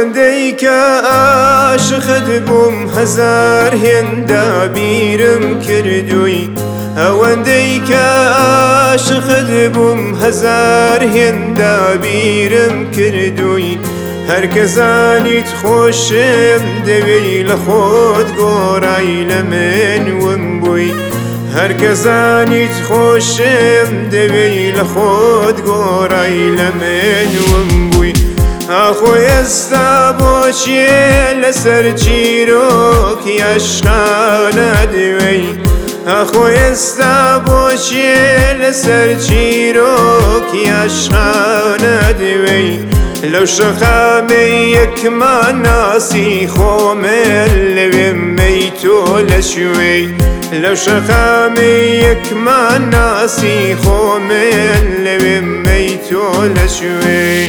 ئەوەندەی کە عاشقت بووم هەزار هێندا بیرم کردووی ئەوەندەی کە عاشقت بووم هەزار هێندا بیرم کردووی هەرکە زانیت خۆشم دەوێی لە خۆت گۆڕای لە منوم بووی هەرکە زانیت خۆشم دەوێی لە خۆت گۆڕای لە منوم بووی ئاخۆی ئێستا بۆچیێ لەسەر چیرۆکی عەشقانە دوێی ئاخۆی ئێستا بۆچیێ لەسەر چیرۆکی عەشقانە دوێی لەو شەقامەی یەکمان ناسی خۆمێن لەوێ مەی تۆ لە شوێی لەو شەقامەی یەکمان ناسی خۆمێن لەوێ مەی تۆ لە شوێی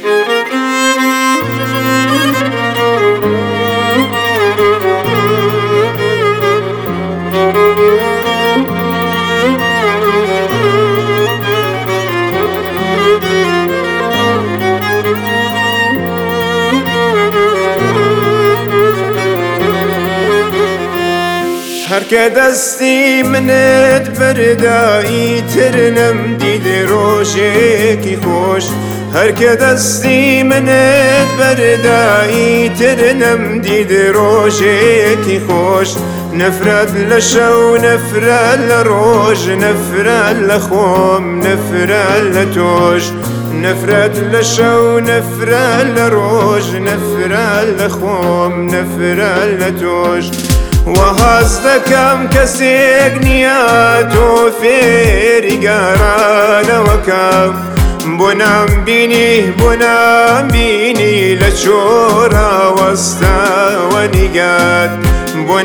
هەرکە دەستی منت بەردایی تر نەمدید ڕۆژێکی خۆش هەرکە دەستی منت بەردایی تر نەمدید ڕۆژێکی خۆش نەفرەت لە شەو نەفرەت لە ڕۆژ نەفرەت لە خۆم نەفرەت لە تۆش نەفرەت لە شەو نەفرەت لە ڕۆژ نەفرەت لە خۆم نەفرەت لە تۆش وەهاز دەکەم کەسێک نییە تۆ فێری گەڕانەوەکەم بۆ نامبینی لە چۆڕاوەستاوە نیگات بۆ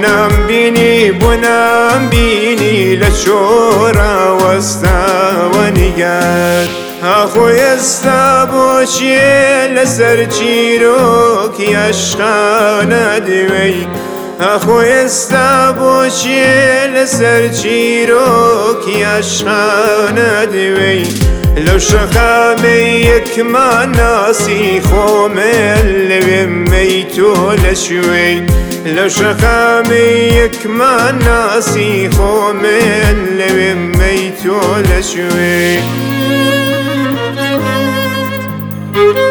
نامبینی لە چۆڕاوەستاوە نیگات ئاخۆی ئێستا بۆچیێ لەسەر چیرۆکی عەشقانە دوێی ئاخۆی ئێستا بۆچیێ لەسەر چیرۆکی عەشقانە دوێی لەو شەقامەی یەکمان ناسی خۆمێن لەوێ مەی تۆ لە شوێی لەو شەقامەی یەکمان ناسی خۆمێن لەوێ مەی تۆ لە شوێی